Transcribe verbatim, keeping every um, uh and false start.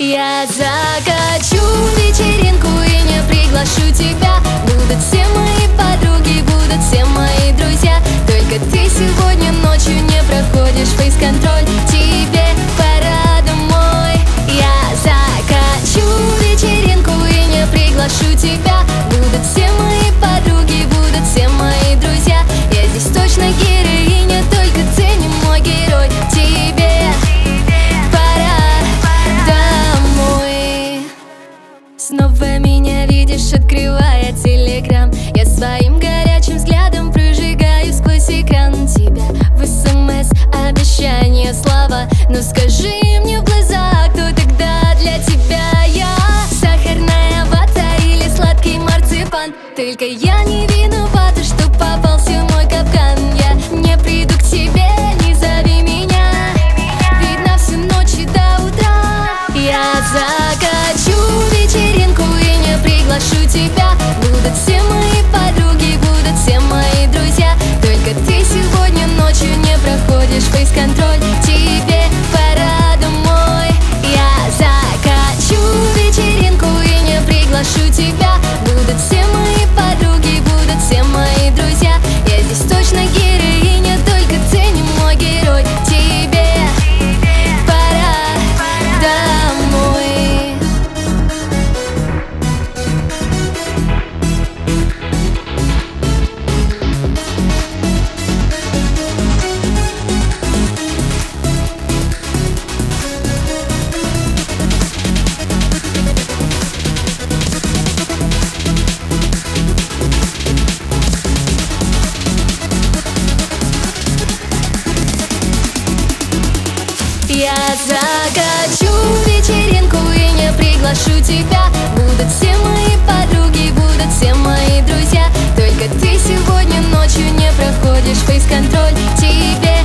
Я закачу вечеринку и не приглашу тебя. Будут все мои подруги, будут все мои друзья. Только ты сегодня ночью не проходишь фейс-контроль. Тебе пора домой. Я закачу вечеринку и не приглашу тебя. Будут все мои подруги, будут все мои друзья. Я здесь точно героиня, только ты не мой герой. Тебе снова меня видишь, открывая телеграм. Я своим горячим взглядом прожигаю сквозь экран тебя. В смс обещания, слова. Но скажи мне в глаза, кто тогда для тебя я? Сахарная вата или сладкий марципан? Только я не виновата, что попался в мой капкан. Я не приду к тебе, не зови меня. Видно всю ночь и до утра. Я закачу вечеринку и не приглашу тебя. Будут все мои подруги, будут все мои друзья. Только ты сегодня ночью не проходишь фейс-контроль. Тебе пора домой. Я закачу вечеринку и не приглашу тебя. Будут все мои подруги, будут все мои друзья. Я здесь точно героиня, только ты не мой герой. Тебе пора домой. Я закачу вечеринку и не приглашу тебя. Будут все мои подруги, будут все мои друзья. Только ты сегодня ночью не проходишь фейс-контроль. Тебе